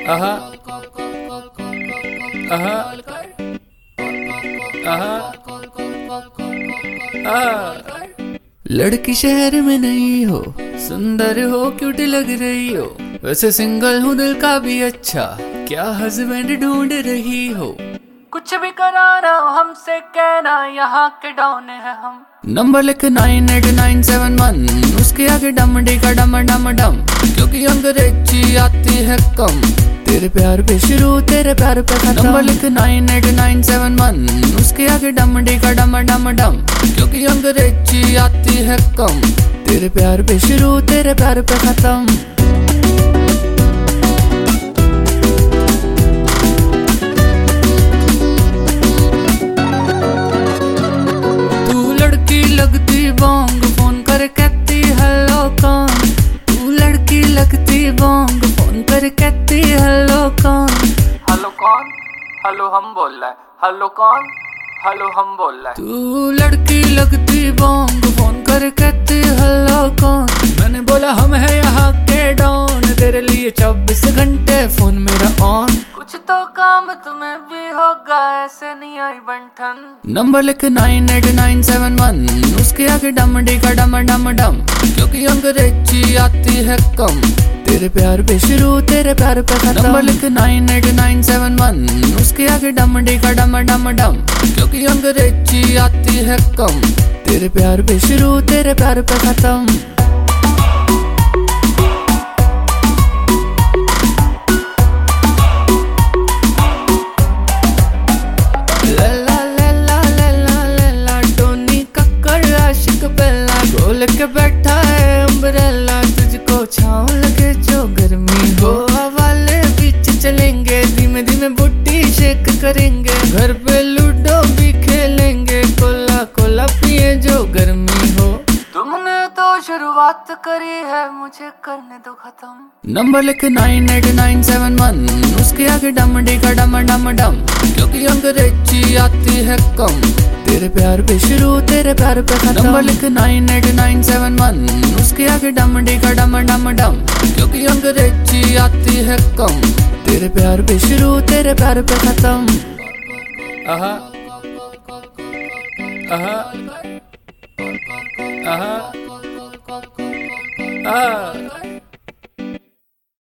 आहा आहा आहा आहा। लड़की शहर में नहीं हो, सुंदर हो, क्यूट लग रही हो, वैसे सिंगल हूँ दिल का भी अच्छा, क्या हस्बैंड ढूंढ रही हो? कुछ भी कराना हमसे कहना, यहाँ के डॉन है हम। नंबर लिख 989711, उसके आगे डम डेगा डम डम डम, क्योंकि अंग्रेजी आती है कम, तेरे प्यार पे शुरू तेरे प्यार पे खत्म। नंबर लिख 989711, उसके आगे डम डेगा डम डम डम, क्योंकि अंग्रेजी आती है कम, तेरे प्यार पे शुरू तेरे प्यार पे खत्म। लगती बोंग, फोन कर कहती हेलो कौन, तू लड़की लगती बोंग, फोन कर कहती हेलो कौन। हेलो कौन, हेलो हम बोल रहा है, हेलो कौन, हेलो हम बोल रहा है। तू लड़की लगती बोंग, फोन कर कहती हेलो कौन, मैंने बोला हम है यहाँ के डॉन, तेरे लिए 24 घंटे फोन मेरा ऑन, कुछ तो काम तुम्हें भी होगा, ऐसे नहीं आई बंठन। नंबर लिख 989711, उसके आगे डम डेगा डम डम डम, क्योंकि अंग्रेजी आती है कम, तेरे प्यार पे शुरू तेरे प्यार पे खत्म। नंबर लिख 989711, उसके आगे डम डेगा डम डम डम, क्योंकि अंग्रेजी आती है कम, तेरे प्यार पे शुरू तेरे प्यार पे खत्म। खोल के बैठा है अम्ब्रेला, तुझको छाँव लगे जो गर्मी हो, वाले बीच चलेंगे, धीमे धीमे बुट्टी शेक करेंगे, घर पे लूडो भी खेलेंगे, कोला कोला पिए जो गर्मी हो। तुमने तो शुरुआत करी है, मुझे करने दो खत्म। नंबर लिख 989711, उसके आगे डम डेगा डम डम डम, क्योंकि अंग्रेजी आती है कम, तेरे प्यार पे शुरू तेरे प्यार पे खत्म। नंबर लिख 989711, उसके आगे डम डेगा डम डम डम, क्योंकि अंग्रेजी आती है कम, तेरे प्यार पे शुरू तेरे प्यार पे खत्म। आहा आहा आहा आहा।